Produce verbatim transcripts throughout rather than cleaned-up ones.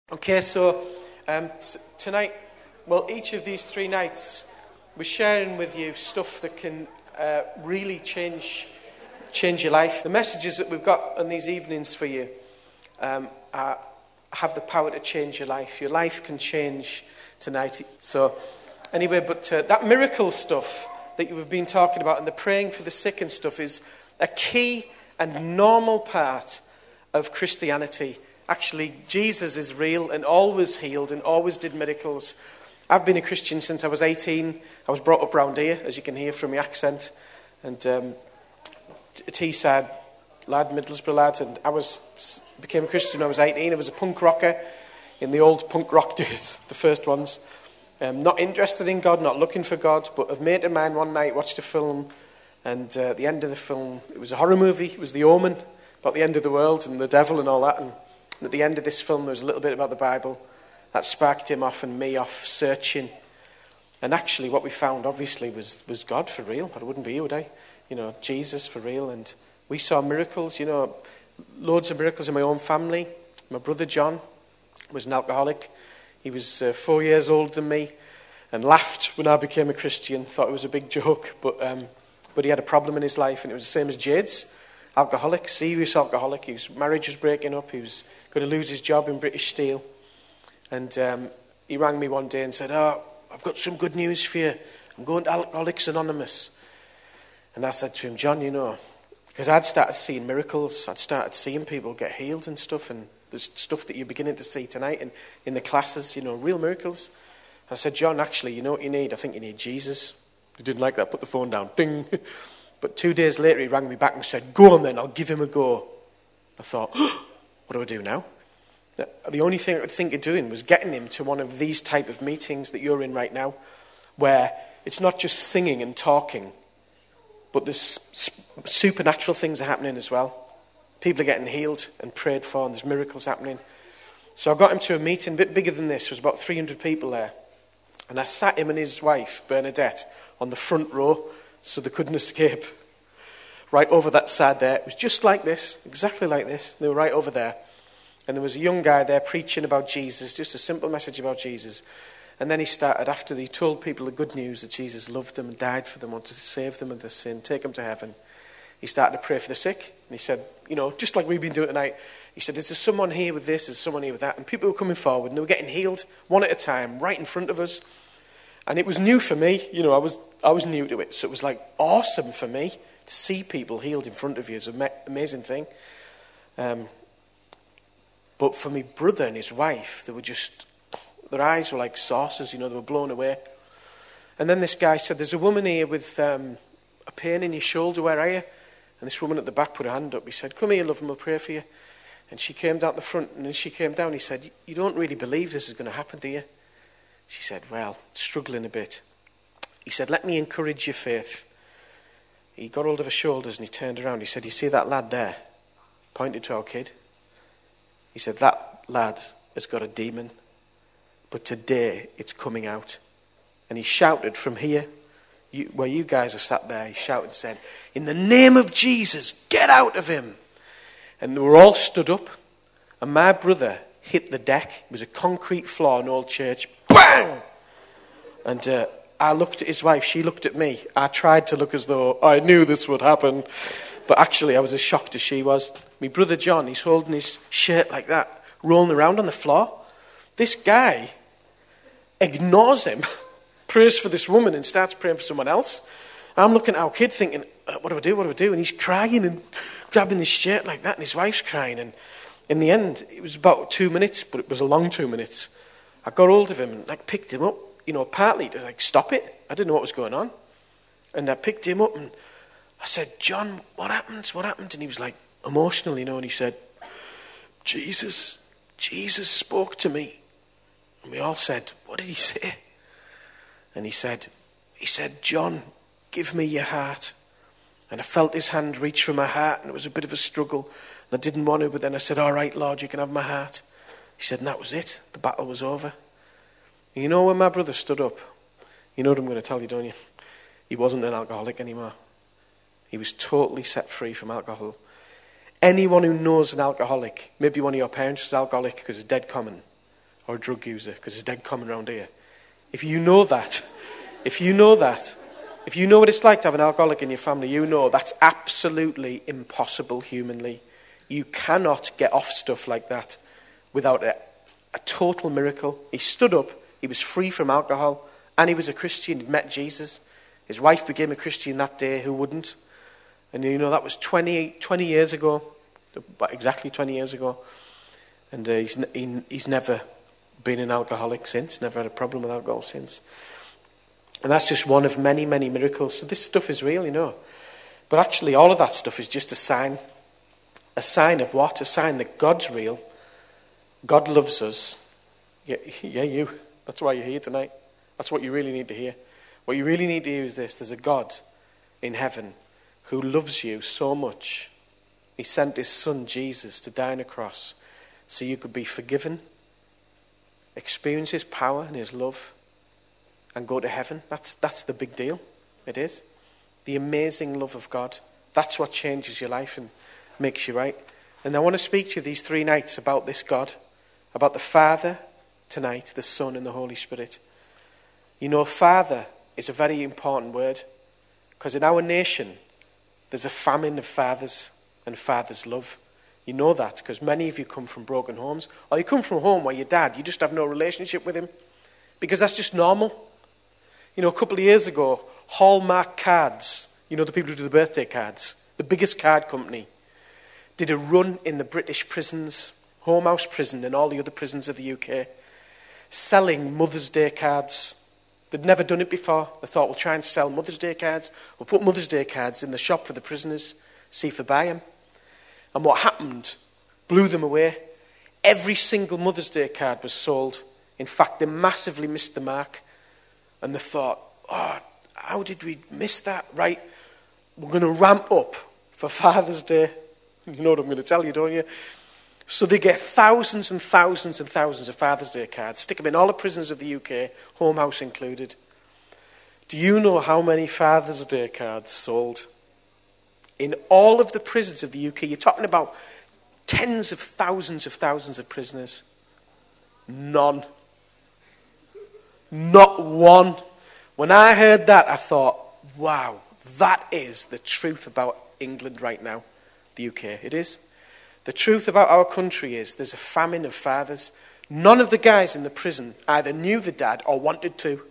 Okay, so um, t- tonight, well, each of these three nights, we're sharing with you stuff that can uh, really change change your life. The messages that we've got on these evenings for you um, are, have the power to change your life. Your life can change tonight. So, anyway, but uh, that miracle stuff that you've been talking about and the praying for the sick and stuff is a key and normal part of Christianity. Actually, Jesus is real and always healed and always did miracles. I've been a Christian since I was eighteen. I was brought up round here, as you can hear from my accent. And um, a Teesside lad, Middlesbrough lad. And I was became a Christian when I was eighteen. I was a punk rocker in the old punk rock days, the first ones. Um, not interested in God, not looking for God. But a mate of mine one night watched a film. And uh, at the end of the film, it was a horror movie. It was The Omen, about the end of the world and the devil and all that. And at the end of this film, there was a little bit about the Bible. That sparked him off and me off searching. And actually what we found, obviously, was, was God for real. I wouldn't be here, would I? You know, Jesus for real. And we saw miracles, you know, loads of miracles in my own family. My brother John was an alcoholic. He was uh, four years older than me and laughed when I became a Christian. Thought it was a big joke. But, um, but he had a problem in his life, and it was the same as Jade's. Alcoholic, serious alcoholic. His marriage was breaking up. He was going to lose his job in British Steel. And um, he rang me one day and said, oh, I've got some good news for you. I'm going to Alcoholics Anonymous. And I said to him, John, you know, because I'd started seeing miracles. I'd started seeing people get healed and stuff. And there's stuff that you're beginning to see tonight in, in the classes, you know, real miracles. And I said, John, actually, you know what you need? I think you need Jesus. He didn't like that. Put the phone down. Ding. But two days later, he rang me back and said, go on then, I'll give him a go. I thought, oh, what do I do now? The only thing I could think of doing was getting him to one of these type of meetings that you're in right now, where it's not just singing and talking, but there's supernatural things are happening as well. People are getting healed and prayed for, and there's miracles happening. So I got him to a meeting a bit bigger than this. There was about three hundred people there. And I sat him and his wife, Bernadette, on the front row, so they couldn't escape. Right over that side there. It was just like this, exactly like this. They were right over there. And there was a young guy there preaching about Jesus, just a simple message about Jesus. And then he started, after he told people the good news that Jesus loved them and died for them, wanted to save them of their sin, take them to heaven, he started to pray for the sick. And he said, you know, just like we've been doing tonight, he said, is there someone here with this, is there someone here with that? And people were coming forward and they were getting healed one at a time, right in front of us. And it was new for me, you know, I was I was new to it. So it was like awesome for me to see people healed in front of you. It's an amazing thing. Um, but for my brother and his wife, they were just, their eyes were like saucers, you know, they were blown away. And then this guy said, there's a woman here with um, a pain in your shoulder, where are you? And this woman at the back put her hand up. He said, come here, love, and we'll pray for you. And she came down the front, and as she came down, he said, you don't really believe this is going to happen, do you? She said, well, struggling a bit. He said, let me encourage your faith. He got hold of her shoulders and he turned around. He said, you see that lad there? Pointed to our kid. He said, that lad has got a demon, but today it's coming out. And he shouted from here, you, where you guys are sat there, he shouted and said, in the name of Jesus, get out of him. And they were all stood up. And my brother hit the deck. It was a concrete floor in Old Church. Bang! And uh, I looked at his wife. She looked at me. I tried to look as though I knew this would happen. But actually, I was as shocked as she was. My brother John, he's holding his shirt like that, rolling around on the floor. This guy ignores him, prays for this woman and starts praying for someone else. I'm looking at our kid thinking, uh, what do I do, what do I do? And he's crying and grabbing his shirt like that, and his wife's crying. And in the end, it was about two minutes, but it was a long two minutes. I got hold of him and like picked him up, you know, partly to like stop it. I didn't know what was going on. And I picked him up and I said, John, what happened? What happened? And he was like emotional, you know, and he said, Jesus, Jesus spoke to me. And we all said, what did he say? And he said, he said, John, give me your heart. And I felt his hand reach for my heart, and it was a bit of a struggle. And I didn't want to, but then I said, all right, Lord, you can have my heart. He said, and that was it. The battle was over. And you know, when my brother stood up, you know what I'm going to tell you, don't you? He wasn't an alcoholic anymore. He was totally set free from alcohol. Anyone who knows an alcoholic, maybe one of your parents was alcoholic because it's dead common. or a drug user, because it's dead common around here. If you know that, if you know that, if you know what it's like to have an alcoholic in your family, you know that's absolutely impossible humanly. You cannot get off stuff like that without a, a total miracle. He stood up, he was free from alcohol, and he was a Christian. He'd met Jesus. His wife became a Christian that day, who wouldn't? And you know, that was twenty, twenty years ago, exactly twenty years ago. And uh, he's, he, he's never been an alcoholic since, never had a problem with alcohol since. And that's just one of many, many miracles. So this stuff is real, you know. But actually, all of that stuff is just a sign. A sign of what? A sign that God's real. God loves us. Yeah, yeah, you. That's why you're here tonight. That's what you really need to hear. What you really need to hear is this. There's a God in heaven who loves you so much. He sent his son, Jesus, to die on a cross so you could be forgiven, experience his power and his love, and go to heaven. That's, that's the big deal. It is. The amazing love of God. That's what changes your life and makes you right. And I want to speak to you these three nights about this God, about the Father tonight, the Son and the Holy Spirit. You know, Father is a very important word, because in our nation, there's a famine of fathers and fathers' love. You know that, because many of you come from broken homes, or you come from a home where your dad, you just have no relationship with him, because that's just normal. You know, a couple of years ago, Hallmark Cards, you know, the people who do the birthday cards, the biggest card company, did a run in the British prisons, Home House Prison and all the other prisons of the U K, selling Mother's Day cards. They'd never done it before. They thought, we'll try and sell Mother's Day cards. We'll put Mother's Day cards in the shop for the prisoners, see if they buy them. And what happened blew them away. Every single Mother's Day card was sold. In fact, they massively missed the mark. And they thought, oh, how did we miss that? Right, we're going to ramp up for Father's Day. You know what I'm going to tell you, don't you? So they get thousands and thousands and thousands of Father's Day cards, stick them in all the prisons of the U K, Home House included. Do you know how many Father's Day cards sold? In all of the prisons of the U K, you're talking about tens of thousands of thousands of prisoners. None. Not one. When I heard that, I thought, wow, that is the truth about England right now, the U K. It is. The truth about our country is there's a famine of fathers. None of the guys in the prison either knew the dad or wanted to.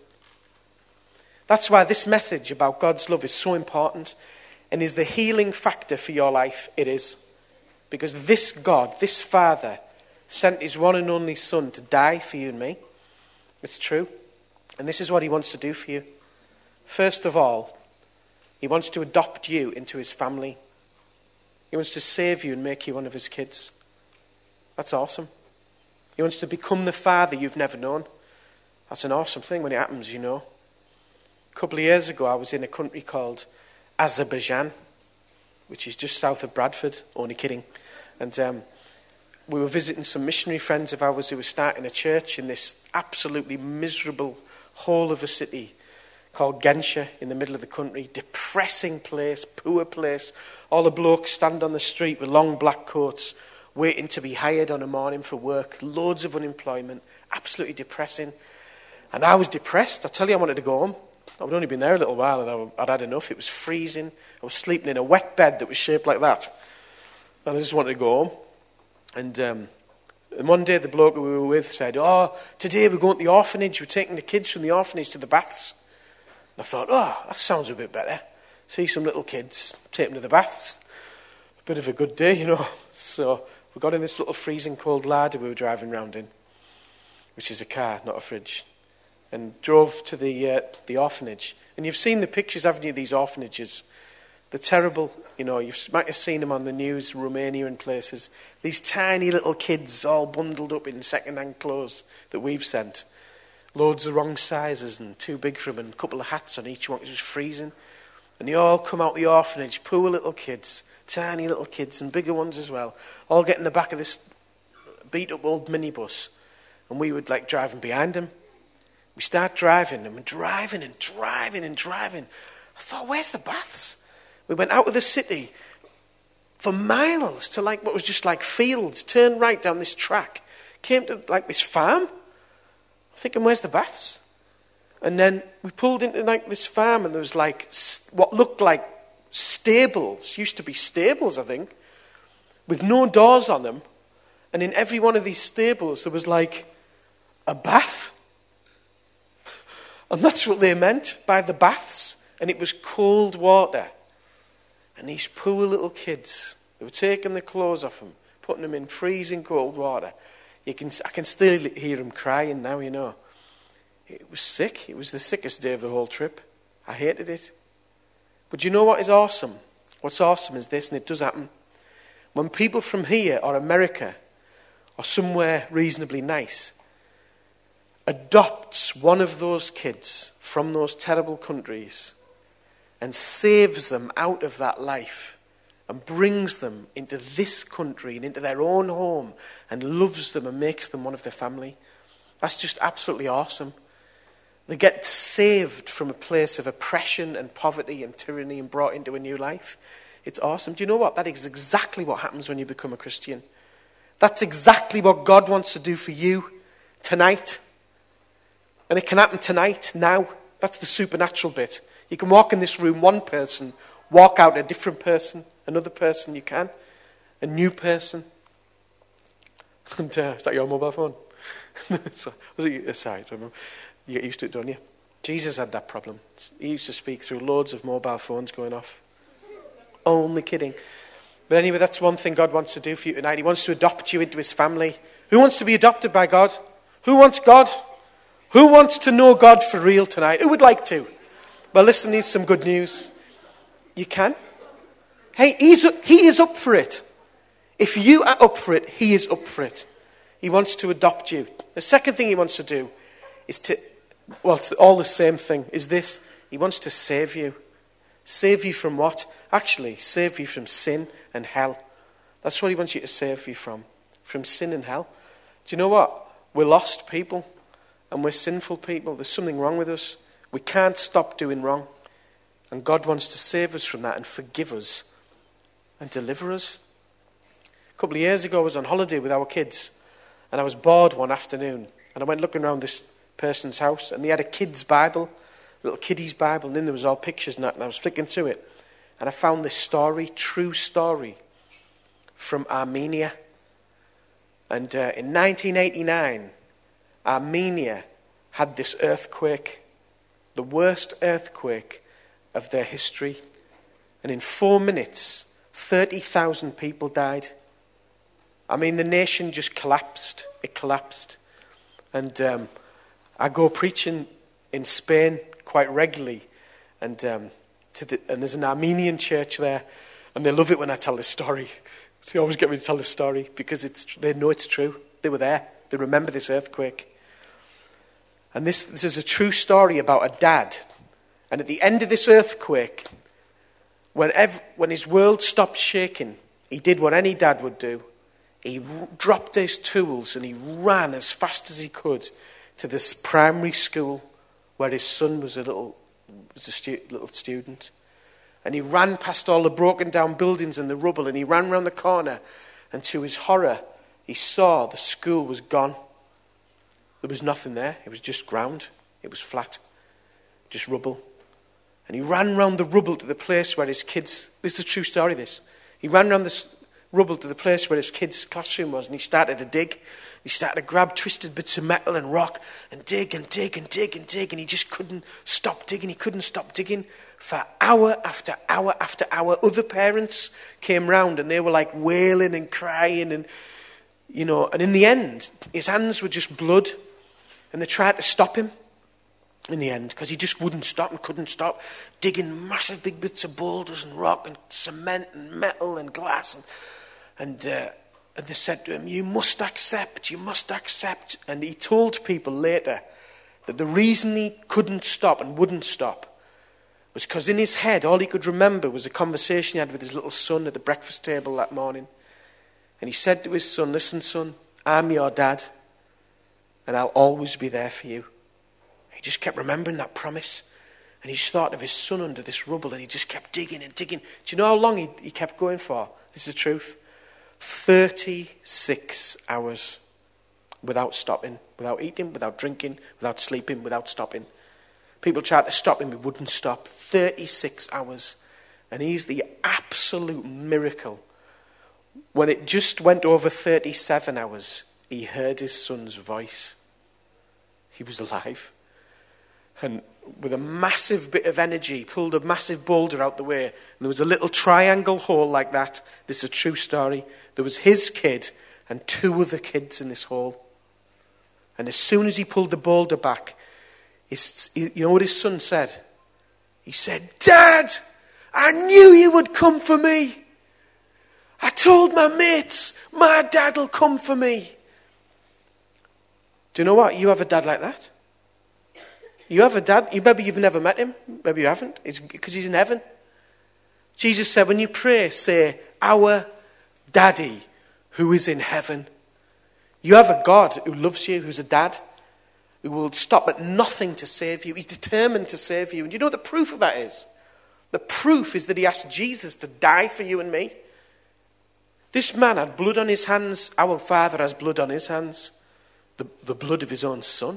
That's why this message about God's love is so important and is the healing factor for your life. It is. Because this God, this Father, sent his one and only Son to die for you and me. It's true. And this is what he wants to do for you. First of all, he wants to adopt you into his family. He wants to save you and make you one of his kids. That's awesome. He wants to become the father you've never known. That's an awesome thing when it happens, you know. A couple of years ago, I was in a country called Azerbaijan, which is just south of Bradford. Only kidding. And um, we were visiting some missionary friends of ours who were starting a church in this absolutely miserable hole of a city called Gensha in the middle of the country. Depressing place, poor place. All the blokes stand on the street with long black coats waiting to be hired on a morning for work. Loads of unemployment. Absolutely depressing. And I was depressed. I tell you, I wanted to go home. I'd only been there a little while and I'd had enough. It was freezing. I was sleeping in a wet bed that was shaped like that. And I just wanted to go home. And, um, and one day the bloke who we were with said, oh, today we're going to the orphanage. We're taking the kids from the orphanage to the baths. I thought, oh, that sounds a bit better. See some little kids, take them to the baths. A bit of a good day, you know. So we got in this little freezing cold larder we were driving around in, which is a car, not a fridge, and drove to the uh, the orphanage. And you've seen the pictures, haven't you, these orphanages? They're terrible. You know, you might have seen them on the news, Romania and places. These tiny little kids all bundled up in second-hand clothes that we've sent. Loads of wrong sizes and too big for them, and a couple of hats on each one because it was freezing. And they all come out the orphanage, poor little kids, tiny little kids and bigger ones as well, all get in the back of this beat-up old minibus. And we would like driving behind them. We start driving and we're driving and driving and driving. I thought, where's the baths? We went out of the city for miles to like what was just like fields, turned right down this track, came to like this farm. thinking, where's the baths? And then we pulled into like this farm, and there was like s- what looked like stables, used to be stables, I think, with no doors on them. And in every one of these stables, there was like a bath. And that's what they meant by the baths. And it was cold water. And these poor little kids, they were taking their clothes off them, putting them in freezing cold water. You can, I can still hear them crying now, you know. It was sick. It was the sickest day of the whole trip. I hated it. But you know what is awesome? What's awesome is this, and it does happen. When people from here or America or somewhere reasonably nice adopts one of those kids from those terrible countries and saves them out of that life and brings them into this country and into their own home and loves them and makes them one of their family, that's just absolutely awesome. They get saved from a place of oppression and poverty and tyranny and brought into a new life. It's awesome. Do you know what? That is exactly what happens when you become a Christian. That's exactly what God wants to do for you tonight. And it can happen tonight, now. That's the supernatural bit. You can walk in this room, one person, walk out a different person, another person you can, a new person. And uh, is that your mobile phone? Was it, sorry, I don't remember. You get used to it, don't you? Jesus had that problem. He used to speak through loads of mobile phones going off. Only kidding. But anyway, that's one thing God wants to do for you tonight. He wants to adopt you into his family. Who wants to be adopted by God? Who wants God? Who wants to know God for real tonight? Who would like to? Well, listen, here's some good news. You can. Hey, he's, he is up for it. If you are up for it, he is up for it. He wants to adopt you. The second thing he wants to do is to, well, it's all the same thing, is this. He wants to save you. Save you from what? Actually, save you from sin and hell. That's what he wants you to save you from. From sin and hell. Do you know what? We're lost people. And we're sinful people. There's something wrong with us. We can't stop doing wrong. And God wants to save us from that and forgive us and deliver us. A couple of years ago, I was on holiday with our kids. And I was bored one afternoon. And I went looking around this person's house. And they had a kid's Bible. A little kiddie's Bible. And then there was all pictures and that. And I was flicking through it. And I found this story, true story, from Armenia. And uh, in nineteen eighty-nine... Armenia had this earthquake, the worst earthquake of their history. And in four minutes, thirty thousand people died. I mean, the nation just collapsed. It collapsed. And um, I go preaching in Spain quite regularly. And, um, to the, and there's an Armenian church there. And they love it when I tell this story. They always get me to tell this story because it's, they know it's true. They were there. They remember this earthquake. And this, this is a true story about a dad. And at the end of this earthquake, when, ev- when his world stopped shaking, he did what any dad would do. He r- dropped his tools and he ran as fast as he could to this primary school where his son was a little, was a stu- little student. And he ran past all the broken down buildings and the rubble, and he ran round the corner, and to his horror, he saw the school was gone. There was nothing there. It was just ground. It was flat. Just rubble. And he ran round the rubble to the place where his kids... This is a true story, this. He ran round this rubble to the place where his kids' classroom was, and he started to dig. He started to grab twisted bits of metal and rock and dig and dig and dig and dig, and he just couldn't stop digging. He couldn't stop digging. For hour after hour after hour, other parents came round, and they were like wailing and crying, and, you know, and in the end, his hands were just blood. And they tried to stop him in the end because he just wouldn't stop and couldn't stop digging massive big bits of boulders and rock and cement and metal and glass. And and, uh, and they said to him, you must accept, you must accept. And he told people later that the reason he couldn't stop and wouldn't stop was because in his head, all he could remember was a conversation he had with his little son at the breakfast table that morning. And he said to his son, listen, son, I'm your dad. And I'll always be there for you. He just kept remembering that promise. And he just thought of his son under this rubble. And he just kept digging and digging. Do you know how long he, he kept going for? This is the truth. thirty-six hours. without stopping, without eating, without drinking, without sleeping, without stopping. People tried to stop him, he wouldn't stop. thirty-six hours. And he's the absolute miracle. When it just went over thirty-seven hours, he heard his son's voice. He was alive. And with a massive bit of energy, pulled a massive boulder out the way. And there was a little triangle hole like that. This is a true story. There was his kid and two other kids in this hole. And as soon as he pulled the boulder back, his, you know what his son said? He said, "Dad, I knew you would come for me. I told my mates, my dad will come for me." Do you know what? You have a dad like that. You have a dad. Maybe you've never met him. Maybe you haven't. It's because he's in heaven. Jesus said, when you pray, say, "Our Daddy who is in heaven." You have a God who loves you, who's a dad, who will stop at nothing to save you. He's determined to save you. And you know what the proof of that is? The proof is that he asked Jesus to die for you and me. This man had blood on his hands. Our Father has blood on his hands. The, the blood of his own son.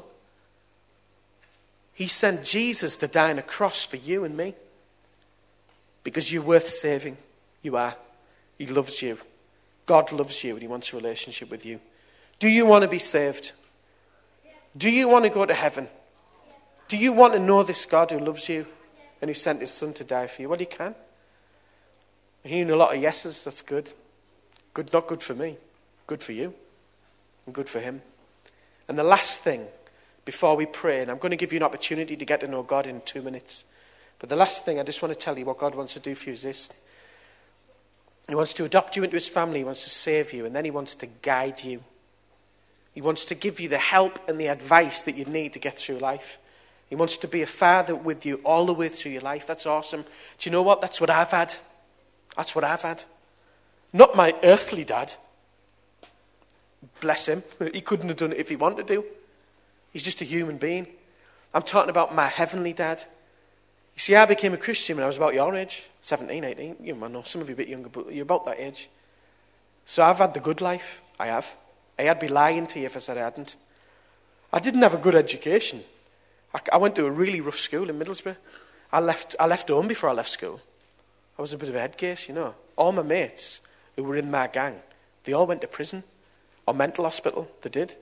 He sent Jesus to die on a cross for you and me. Because you're worth saving. You are. He loves you. God loves you and he wants a relationship with you. Do you want to be saved? Do you want to go to heaven? Do you want to know this God who loves you and who sent his son to die for you? Well, you can. I'm hearing a lot of yeses. That's good. Good, not good for me. Good for you. And good for him. And the last thing before we pray, and I'm going to give you an opportunity to get to know God in two minutes. But the last thing I just want to tell you what God wants to do for you is this. He wants to adopt you into his family. He wants to save you. And then he wants to guide you. He wants to give you the help and the advice that you need to get through life. He wants to be a father with you all the way through your life. That's awesome. Do you know what? That's what I've had. That's what I've had. Not my earthly dad. Bless him. He couldn't have done it if he wanted to. He's just a human being. I'm talking about my heavenly dad. You see, I became a Christian when I was about your age. seventeen, eighteen. You might know, some of you a bit younger, but you're about that age. So I've had the good life. I have. I'd be lying to you if I said I hadn't. I didn't have a good education. I, I went to a really rough school in Middlesbrough. I left, I left home before I left school. I was a bit of a head case, you know. All my mates who were in my gang, they all went to prison or mental hospital. They did.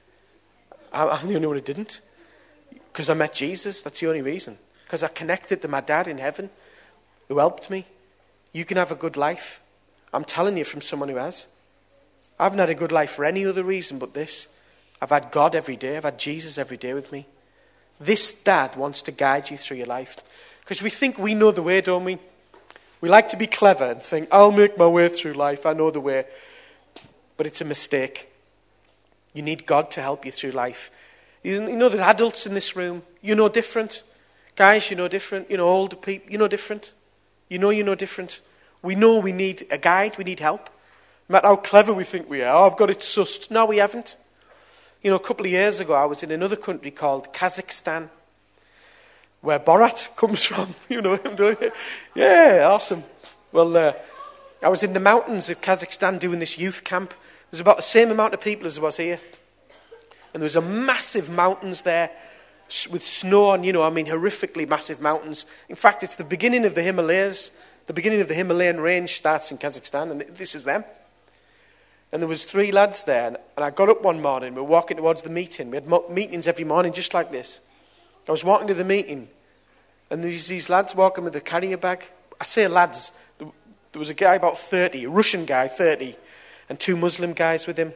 I, I'm the only one who didn't. Because I met Jesus. That's the only reason. Because I connected to my dad in heaven who helped me. You can have a good life. I'm telling you from someone who has. I haven't had a good life for any other reason but this. I've had God every day. I've had Jesus every day with me. This dad wants to guide you through your life. Because we think we know the way, don't we? We like to be clever and think, I'll make my way through life. I know the way. But it's a mistake. You need God to help you through life. You know, there's adults in this room. You know different. Guys, you know different. You know, older people, you know different. You know you know different. We know we need a guide. We need help. No matter how clever we think we are. Oh, I've got it sussed. No, we haven't. You know, a couple of years ago, I was in another country called Kazakhstan, where Borat comes from. You know what I'm doing? Yeah, awesome. Well, uh, I was in the mountains of Kazakhstan doing this youth camp. There's about the same amount of people as there was here. And there was a massive mountains there with snow on, you know, I mean, horrifically massive mountains. In fact, it's the beginning of the Himalayas. The beginning of the Himalayan range starts in Kazakhstan, and this is them. And there was three lads there, and I got up one morning, we were walking towards the meeting. We had mo- meetings every morning just like this. I was walking to the meeting, and there was these lads walking with a carrier bag. I say lads, there was a guy about thirty, a Russian guy, thirty, and two Muslim guys with him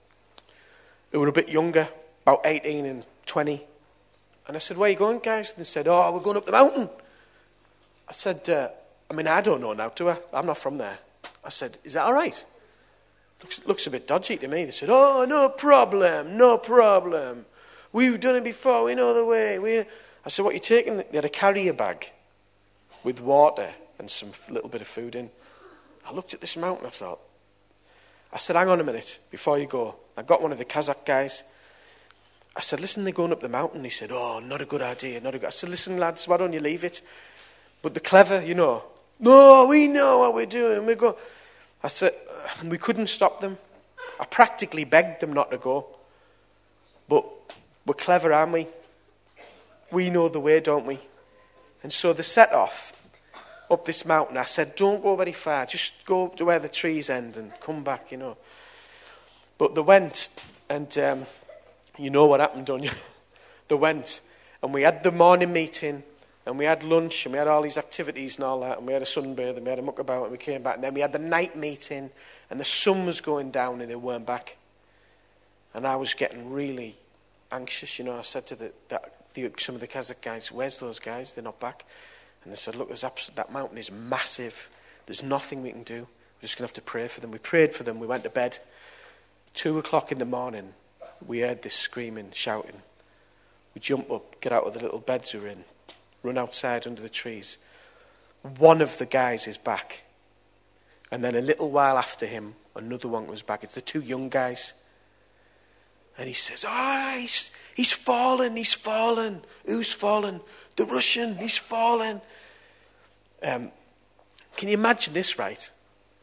who were a bit younger, about eighteen and twenty. And I said, where are you going, guys? And they said, oh, we're going up the mountain. I said, uh, I mean, I don't know now, do I? I'm not from there. I said, is that all right? Looks, looks a bit dodgy to me. They said, oh, no problem, no problem. We've done it before, we know the way. We... I said, what are you taking? They had a carrier bag with water and some little bit of food in. I looked at this mountain, I thought. I said, hang on a minute, before you go. I got one of the Kazakh guys. I said, listen, they're going up the mountain. He said, oh, not a good idea, not a good... I said, listen, lads, why don't you leave it? But the clever, you know, no, we know what we're doing. We go. I said, and we couldn't stop them. I practically begged them not to go. But we're clever, aren't we? We know the way, don't we? And so they set off up this mountain. I said, don't go very far. Just go to where the trees end and come back, you know. But they went, and um, you know what happened, don't you? They went, and we had the morning meeting, and we had lunch, and we had all these activities and all that, and we had a sunbathe, and we had a muck about, and we came back. And then we had the night meeting, and the sun was going down, and they weren't back. And I was getting really anxious, you know. I said to the, that, the some of the Kazakh guys, where's those guys? They're not back. And they said, look, there's absolute, that mountain is massive. There's nothing we can do. We're just going to have to pray for them. We prayed for them. We went to bed. Two o'clock in the morning, we heard this screaming, shouting. We jump up, get out of the little beds we were in, run outside under the trees. One of the guys is back. And then a little while after him, another one was back. It's the two young guys. And he says, oh, he's, he's fallen, he's fallen. Who's fallen? The Russian, he's fallen. Um, can you imagine this, right?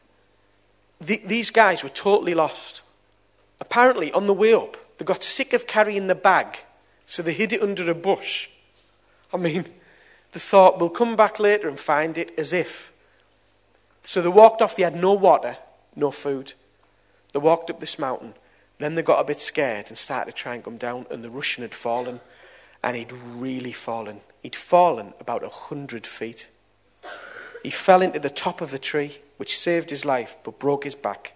The, these guys were totally lost. Apparently, on the way up, they got sick of carrying the bag, so they hid it under a bush. I mean, they thought, we'll come back later and find it, as if. So they walked off, they had no water, no food. They walked up this mountain. Then they got a bit scared and started to try and come down, and the Russian had fallen, and he'd really fallen. He'd fallen about a hundred feet. He fell into the top of a tree, which saved his life, but broke his back.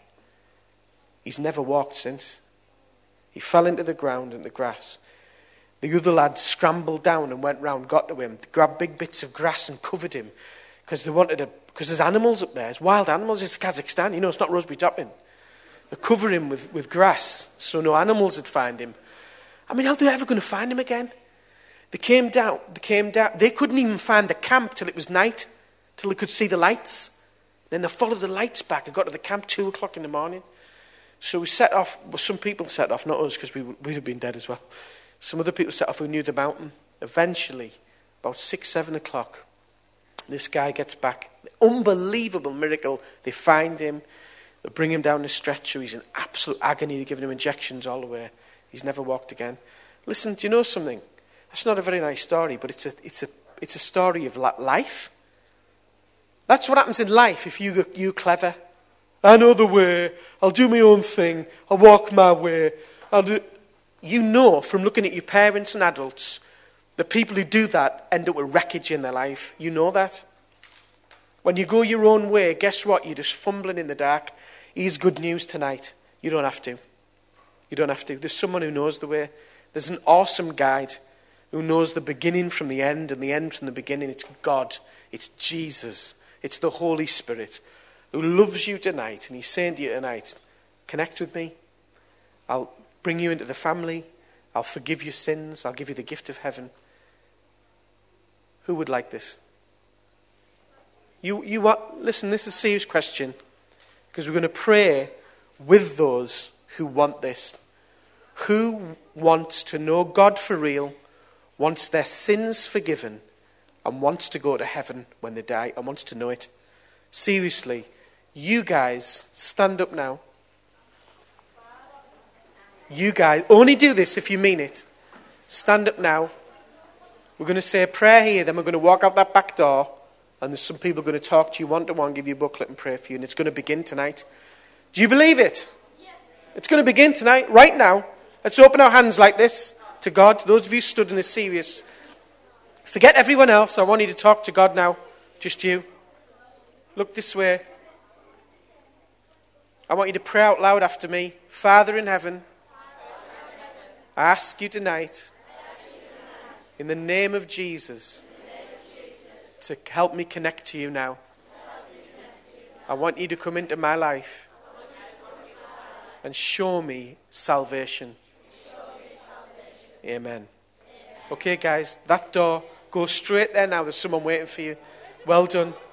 He's never walked since. He fell into the ground and the grass. The other lads scrambled down and went round, got to him, grabbed big bits of grass and covered him, because they wanted to, because there's animals up there, there's wild animals, it's Kazakhstan, you know, it's not Roseby Topping. They cover him with, with grass so no animals would find him. I mean, how are they ever going to find him again? They came down, they came down, they couldn't even find the camp till it was night, till they could see the lights. Then they followed the lights back and got to the camp two o'clock in the morning. So we set off, well, some people set off, not us, because we would have been dead as well. Some other people set off who knew the mountain. Eventually, about six, seven o'clock, this guy gets back. Unbelievable miracle. They find him. They bring him down the stretcher. He's in absolute agony. They're giving him injections all the way. He's never walked again. Listen, do you know something? That's not a very nice story, but it's a, it's a, it's a story of life. That's what happens in life if you, you're clever. I know the way. I'll do my own thing. I'll walk my way. I'll do... You know from looking at your parents and adults, the people who do that end up with wreckage in their life. You know that. When you go your own way, guess what? You're just fumbling in the dark. Here's good news tonight. You don't have to. You don't have to. There's someone who knows the way. There's an awesome guide who knows the beginning from the end and the end from the beginning. It's God. It's Jesus. It's the Holy Spirit who loves you tonight. And he's saying to you tonight, connect with me. I'll bring you into the family. I'll forgive your sins. I'll give you the gift of heaven. Who would like this? You, you want, listen, this is a serious question, because we're going to pray with those who want this. Who wants to know God for real, wants their sins forgiven, and wants to go to heaven when they die, and wants to know it? Seriously, you guys, stand up now. You guys, only do this if you mean it. Stand up now. We're going to say a prayer here, then we're going to walk out that back door, and there's some people going to talk to you one-to-one, give you a booklet and pray for you, and it's going to begin tonight. Do you believe it? Yeah. It's going to begin tonight, right now. Let's open our hands like this to God. Those of you stood in a serious... Forget everyone else. I want you to talk to God now. Just you. Look this way. I want you to pray out loud after me. Father in heaven, I ask you tonight, in the name of Jesus, to help me connect to you now. I want you to come into my life and show me salvation. Amen. Okay, guys, that door, go straight there now. There's someone waiting for you. Well done.